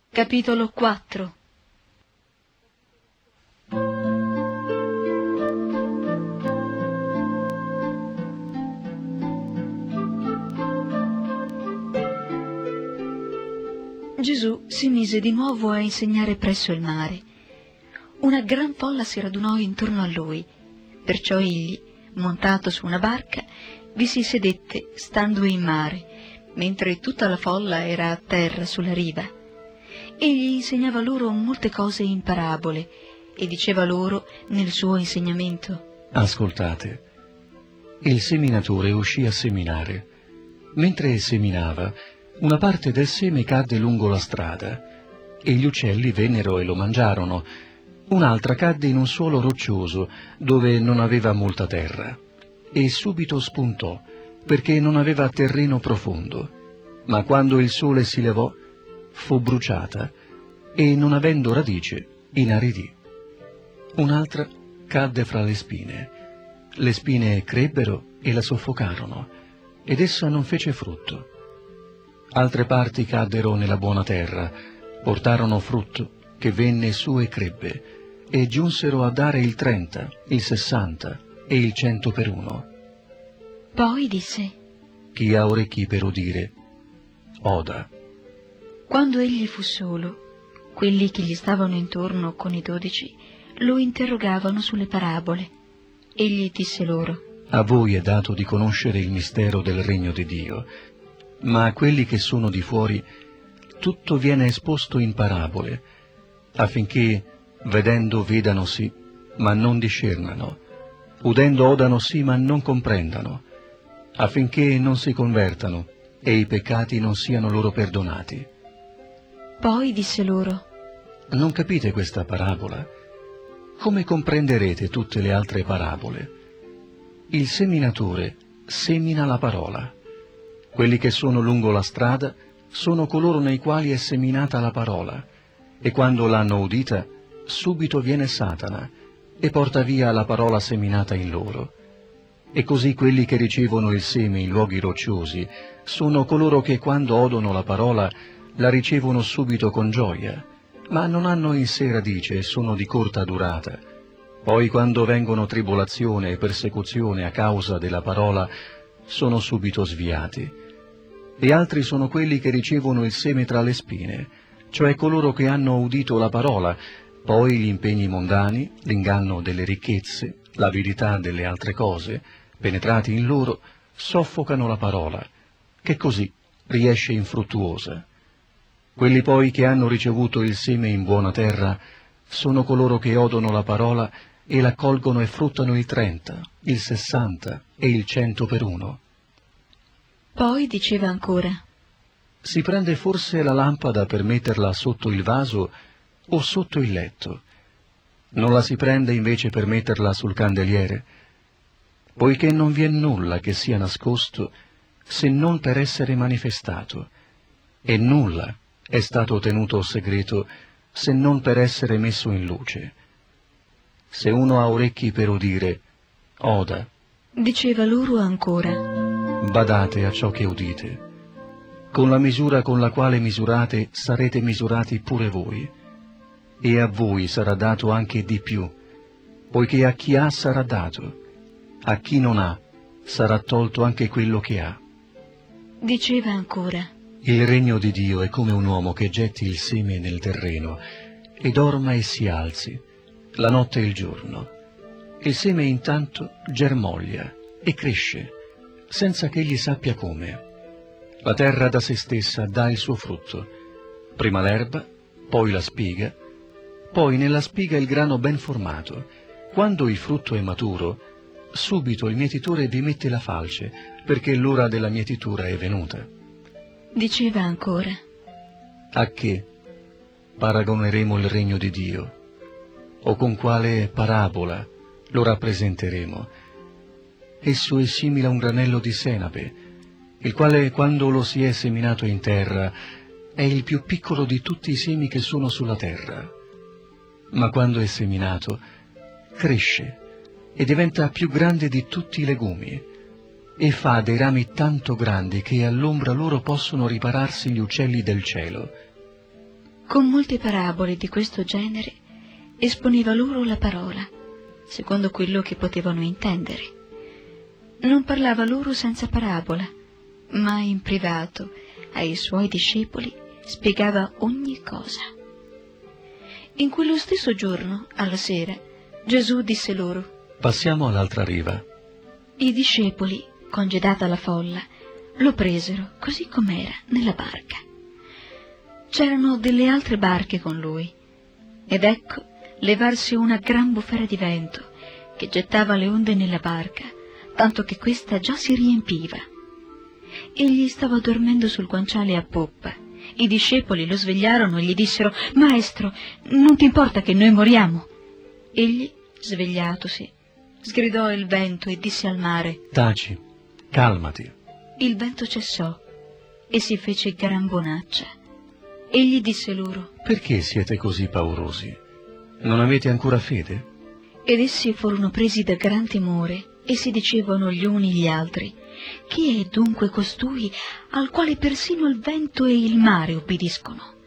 Capitolo 4. Gesù si mise di nuovo a insegnare presso il mare. Una gran folla si radunò intorno a lui, perciò egli, montato su una barca, vi si sedette stando in mare, mentre tutta la folla era a terra sulla riva. Egli insegnava loro molte cose in parabole e diceva loro nel suo insegnamento: Ascoltate, il seminatore uscì a seminare. Mentre seminava, una parte del seme cadde lungo la strada e gli uccelli vennero e lo mangiarono. Un'altra cadde in un suolo roccioso dove non aveva molta terra e subito spuntò perché non aveva terreno profondo. Ma quando il sole si levò, fu bruciata e, non avendo radice, inaridì. Un'altra cadde fra le spine. Le spine crebbero e la soffocarono, ed essa non fece frutto. Altre parti caddero nella buona terra, portarono frutto, che venne su e crebbe, e giunsero a dare il 30, il 60 e il 100 per uno. Poi disse: Chi ha orecchi per udire, oda. Quando egli fu solo, quelli che gli stavano intorno con i 12 lo interrogavano sulle parabole. Egli disse loro: A voi è dato di conoscere il mistero del regno di Dio, ma a quelli che sono di fuori tutto viene esposto in parabole, affinché vedendo vedano sì, ma non discernano, udendo odano sì, ma non comprendano, affinché non si convertano e i peccati non siano loro perdonati. Poi disse loro: Non capite questa parabola? Come comprenderete tutte le altre parabole? Il seminatore semina la parola. Quelli che sono lungo la strada sono coloro nei quali è seminata la parola, e quando l'hanno udita, subito viene Satana e porta via la parola seminata in loro. E così quelli che ricevono il seme in luoghi rocciosi sono coloro che, quando odono la parola, la ricevono subito con gioia, ma non hanno in sé radice e sono di corta durata. Poi, quando vengono tribolazione e persecuzione a causa della parola, sono subito sviati. E altri sono quelli che ricevono il seme tra le spine, cioè coloro che hanno udito la parola, poi gli impegni mondani, l'inganno delle ricchezze, l'avidità delle altre cose, penetrati in loro, soffocano la parola, che così riesce infruttuosa. Quelli poi che hanno ricevuto il seme in buona terra sono coloro che odono la parola e l'accolgono e fruttano il 30, il 60 e il 100 per uno. Poi diceva ancora: Si prende forse la lampada per metterla sotto il vaso o sotto il letto? Non la si prende invece per metterla sul candeliere? Poiché non vien nulla che sia nascosto se non per essere manifestato, e nulla è stato tenuto segreto se non per essere messo in luce. Se uno ha orecchi per udire, oda. Diceva loro ancora: Badate a ciò che udite. Con la misura con la quale misurate sarete misurati pure voi, e a voi sarà dato anche di più, poiché a chi ha sarà dato, a chi non ha sarà tolto anche quello che ha. Diceva ancora: Il regno di Dio è come un uomo che getti il seme nel terreno e dorma e si alzi, la notte e il giorno. Il seme intanto germoglia e cresce, senza che egli sappia come. La terra da se stessa dà il suo frutto, prima l'erba, poi la spiga, poi nella spiga il grano ben formato. Quando il frutto è maturo, subito il mietitore vi mette la falce, perché l'ora della mietitura è venuta. Diceva ancora: A che paragoneremo il regno di Dio? O con quale parabola lo rappresenteremo? Esso è simile a un granello di senape, il quale, quando lo si è seminato in terra, è il più piccolo di tutti i semi che sono sulla terra. Ma quando è seminato, cresce e diventa più grande di tutti i legumi, e fa dei rami tanto grandi che all'ombra loro possono ripararsi gli uccelli del cielo. Con molte parabole di questo genere esponeva loro la parola, secondo quello che potevano intendere. Non parlava loro senza parabola, ma in privato ai suoi discepoli spiegava ogni cosa. In quello stesso giorno, alla sera, Gesù disse loro: passiamo all'altra riva. I discepoli, congedata la folla, lo presero così com'era nella barca. C'erano delle altre barche con lui, ed ecco levarsi una gran bufera di vento che gettava le onde nella barca, tanto che questa già si riempiva. Egli stava dormendo sul guanciale a poppa. I discepoli lo svegliarono e gli dissero: Maestro, non ti importa che noi moriamo? Egli, svegliatosi, sgridò il vento e disse al mare: taci, calmati. Il vento cessò e si fece gran bonaccia. Egli disse loro: perché siete così paurosi? Non avete ancora fede? Ed essi furono presi da gran timore e si dicevano gli uni gli altri: chi è dunque costui al quale persino il vento e il mare obbediscono?